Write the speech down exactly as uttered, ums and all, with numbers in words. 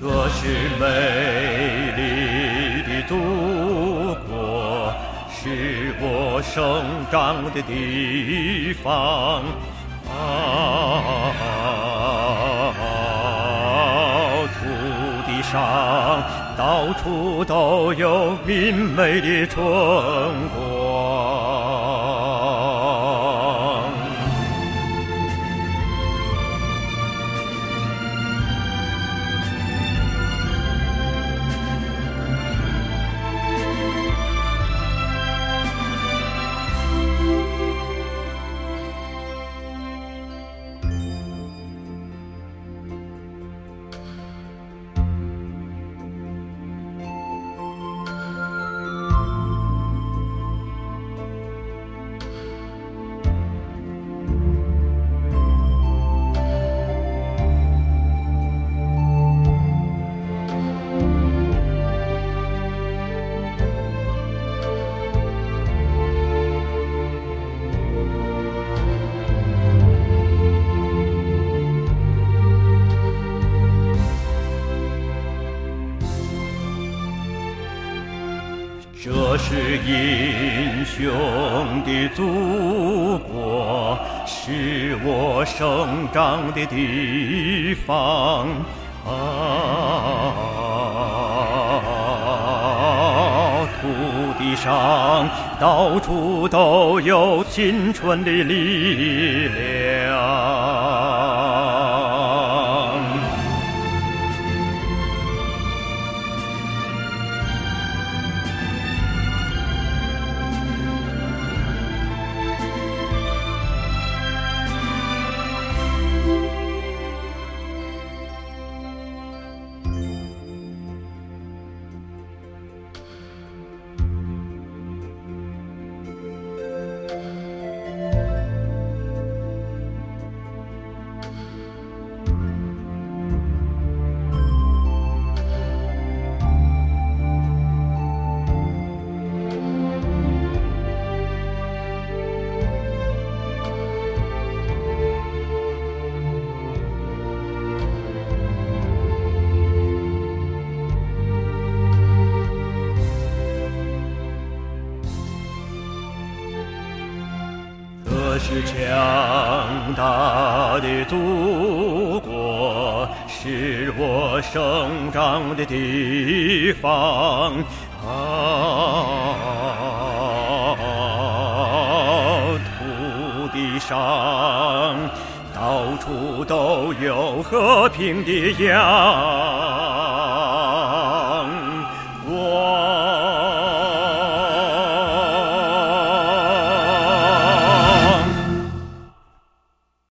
这是美丽的祖国，是我生长的地方啊！土地上到处都有明媚的春光。这是英雄的祖国，是我生长的地方啊！土地上到处都有青春的力量。这是强大的祖国，是我生长的地方啊！土地上到处都有和平的阳